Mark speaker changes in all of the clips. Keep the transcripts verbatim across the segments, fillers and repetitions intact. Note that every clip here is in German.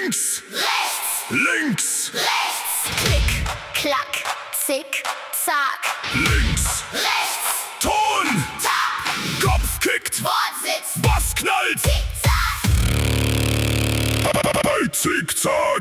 Speaker 1: Links,
Speaker 2: rechts,
Speaker 1: links,
Speaker 2: rechts. Klick, klack, zick, zack.
Speaker 1: links,
Speaker 2: Rechts,
Speaker 1: Ton,
Speaker 2: tap.
Speaker 1: Kopf kickt,
Speaker 2: Wortsitz,
Speaker 1: Bass knallt,
Speaker 2: zickzack.
Speaker 1: bei Zickzack.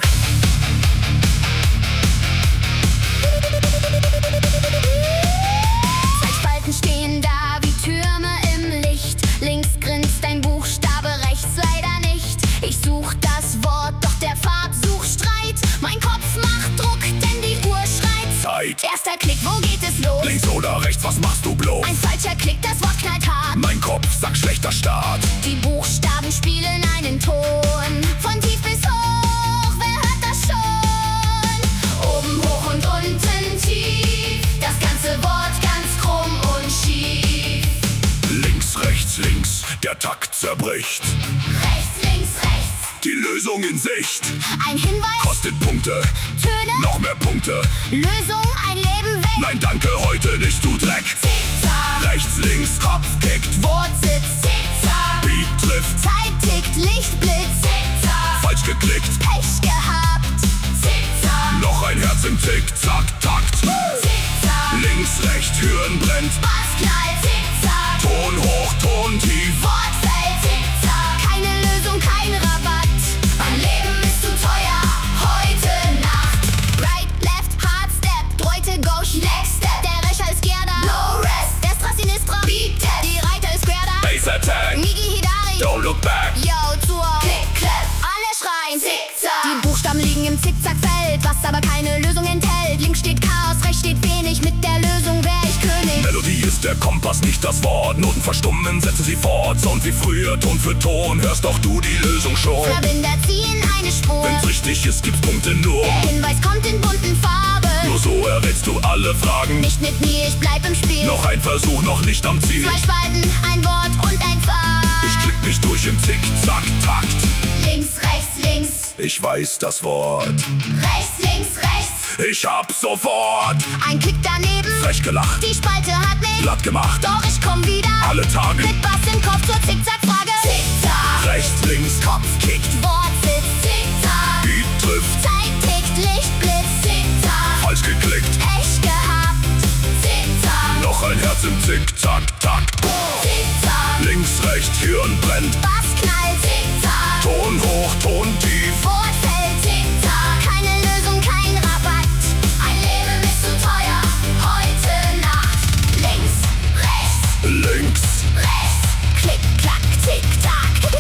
Speaker 2: Zwei Spalten stehen da wie Türme im Licht. Links grinst ein Buchstabe, rechts leider nicht. Ich such das Wort, doch der Pfad sucht Streit. Mein Kopf macht Druck, denn die Uhr schreit.
Speaker 1: Zeit.
Speaker 2: Erster Klick, wo geht es los?
Speaker 1: Links oder rechts, was machst du bloß?
Speaker 2: Ein falscher Klick, das Wort knallt hart.
Speaker 1: Mein Kopf sagt schlechter Start.
Speaker 2: Die Buchstaben spielen einen Ton. Von tief bis hoch, wer hört das schon? Oben hoch und unten tief. Das ganze Wort ganz krumm und schief.
Speaker 1: Links, rechts, links, der Takt zerbricht.
Speaker 2: Rechts, links, rechts.
Speaker 1: Die Lösung in Sicht.
Speaker 2: Ein Hinweis,
Speaker 1: Kostet Punkte,
Speaker 2: Töne,
Speaker 1: noch mehr Punkte.
Speaker 2: Lösung, ein Leben weg.
Speaker 1: Nein, danke, heute nicht, du Dreck.
Speaker 2: Zickzack,
Speaker 1: Rechts, links, Kopf kickt.
Speaker 2: Wortsitz, zickzack.
Speaker 1: Beat trifft,
Speaker 2: Zeit tickt, Lichtblitz, zickzack.
Speaker 1: falsch geklickt.
Speaker 2: Pech gehabt, zickzack.
Speaker 1: Noch ein Herz im Zick-Zack-Takt.
Speaker 2: Zickzack,
Speaker 1: Links, rechts, Türen brennt.
Speaker 2: Bass knallt, zickzack.
Speaker 1: Ton hoch, Ton tief.
Speaker 2: Wortfeld, zickzack. Keine Lösung, kein Rabatt. Mein Leben ist zu teuer, heute Nacht. Right, left, hard step. Droite, gauche, next step. Der Rächer ist Gerda. No rest. Destra, Sinistra. Beat, tap. Die Reiter ist Gerda.
Speaker 1: Bass Attack,
Speaker 2: Migi, Hidari.
Speaker 1: don't look back.
Speaker 2: Yo, zur Klick, Clap. Alle schreien, Zickzack. Die Buchstaben liegen im Zickzackfeld, was aber keine Lösung enthält. Links steht Chaos, rechts steht wenig. Mit der Lösung wär ich König.
Speaker 1: Melodie ist der Kompass, nicht das Wort. Noten verstummen, setze sie fort. Sound wie früher, Ton für Ton. Hörst doch du die Lösung schon.
Speaker 2: Verbinder ziehen eine Spur.
Speaker 1: Wenn's richtig ist, gibt's Punkte nur.
Speaker 2: Der Hinweis kommt in bunten Farben.
Speaker 1: Nur so errätst du alle Fragen.
Speaker 2: Nicht mit mir, ich bleib im Spiel.
Speaker 1: Noch ein Versuch, noch Licht am Ziel.
Speaker 2: Zwei Spalten, ein Wort und ein Pfad.
Speaker 1: Ich klick mich durch im Zick-Zack-Takt.
Speaker 2: Links, rechts, links.
Speaker 1: Ich weiß das Wort.
Speaker 2: Rechts, links, rechts.
Speaker 1: Ich hab sofort
Speaker 2: Ein Klick daneben.
Speaker 1: frech gelacht,
Speaker 2: Die Spalte hat mich.
Speaker 1: glatt gemacht.
Speaker 2: Doch ich komm wieder.
Speaker 1: Alle Tage.
Speaker 2: Mit Bass im Kopf zur Zickzack-Frage. Zickzack.
Speaker 1: Rechts, links, Kopf kickt.
Speaker 2: Wortsitz, Zickzack.
Speaker 1: Beat trifft,
Speaker 2: Zeit tickt, Lichtblitz, Zickzack.
Speaker 1: falsch geklickt.
Speaker 2: Pech gehabt, Zickzack.
Speaker 1: Noch ein Herz im Zick-Zack-Takt.
Speaker 2: Zickzack.
Speaker 1: Links, rechts, Hirn brennt.
Speaker 2: Bass knallt, Zickzack.
Speaker 1: Ton hoch, Ton tief.
Speaker 2: Wortfeld, Zickzack. Keine Lösung, kein Rabatt. Ein Leben ist zu teuer, heute Nacht. Links, rechts,
Speaker 1: Links,
Speaker 2: rechts. Klick, klack, Zick-Tack.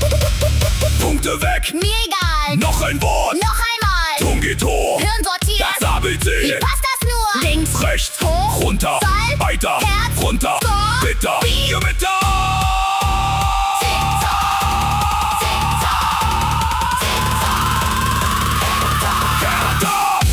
Speaker 1: Punkte weg.
Speaker 2: Mir egal.
Speaker 1: Noch ein Wort.
Speaker 2: Noch einmal.
Speaker 1: Ton geht hoch.
Speaker 2: Hirn sortiert.
Speaker 1: Das A B
Speaker 2: Wie
Speaker 1: C.
Speaker 2: passt das nur? Links,
Speaker 1: Rechts,
Speaker 2: hoch,
Speaker 1: runter,
Speaker 2: Fall,
Speaker 1: weiter,
Speaker 2: Herz,
Speaker 1: runter,
Speaker 2: vor,
Speaker 1: bitter, Gewitter. Härter.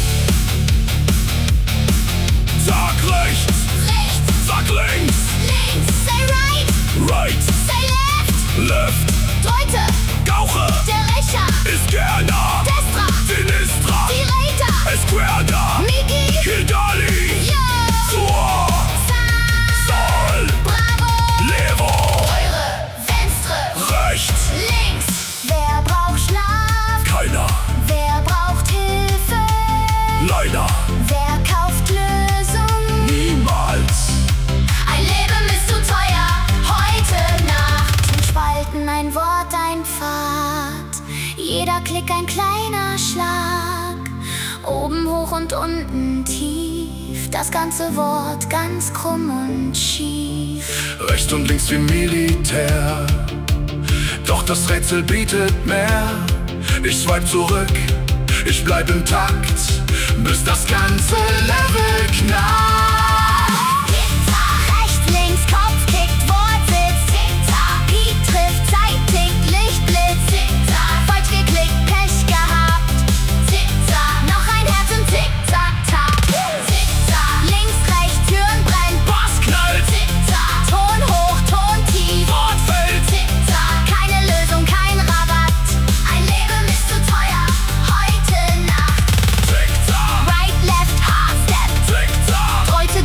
Speaker 1: Sag rechts,
Speaker 2: rechts,
Speaker 1: sag links,
Speaker 2: links. Say right,
Speaker 1: right,
Speaker 2: say left.
Speaker 1: left,
Speaker 2: Deute,
Speaker 1: Gauche,
Speaker 2: der Rächer.
Speaker 1: ist Gerda,
Speaker 2: Destra,
Speaker 1: Sinistra,
Speaker 2: die Reiter.
Speaker 1: Esquerda,
Speaker 2: Migi,
Speaker 1: Hidali,
Speaker 2: yo,
Speaker 1: Zur,
Speaker 2: Sa,
Speaker 1: Sol,
Speaker 2: Bravo.
Speaker 1: Levo,
Speaker 2: Eure, Venstre,
Speaker 1: rechts,
Speaker 2: links. Wer braucht Schlaf?
Speaker 1: keiner,
Speaker 2: Wer braucht Hilfe?
Speaker 1: leider,
Speaker 2: Wer kauft Lösung?
Speaker 1: niemals.
Speaker 2: Ein Leben ist zu teuer, heute Nacht. Zwei Spalten, ein Wort, ein Pfad. Jeder Klick ein kleiner Schlag. Oben hoch und unten tief. Das ganze Wort ganz krumm und schief.
Speaker 1: Rechts und links wie Militär, doch das Rätsel bietet mehr. Ich swipe zurück, ich bleib im Takt, bis das ganze Level knackt.
Speaker 2: Zickzack, rechts, links, Kopf kickt, Wortsitz, Zickzack. Beat trifft, Zeit tickt, Lichtblitz, Zickzack. Falsch geklickt, Pech gehabt, Zickzack. Noch ein Herz im Zickzack-Takt, Zickzack. Links, rechts, Türen brennt,
Speaker 1: Bass knallt,
Speaker 2: Zickzack. Ton hoch, Ton tief,
Speaker 1: Wortfeld,
Speaker 2: Zickzack. Keine Lösung, kein Rabatt. Ein Leben ist zu teuer, heute Nacht.
Speaker 1: Zickzack,
Speaker 2: Right, left, hard step.
Speaker 1: Zickzack,
Speaker 2: Deute,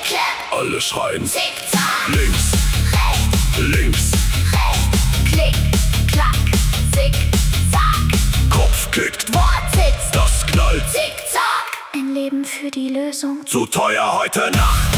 Speaker 2: klack.
Speaker 1: Alle schreien
Speaker 2: Zick-Zack.
Speaker 1: links,
Speaker 2: Rechts,
Speaker 1: links,
Speaker 2: rechts. Klick, klack, zick-zack.
Speaker 1: Kopf kickt,
Speaker 2: Wort sitzt,
Speaker 1: das knallt.
Speaker 2: zick-zack. Ein Leben für die Lösung.
Speaker 1: Zu teuer heute Nacht.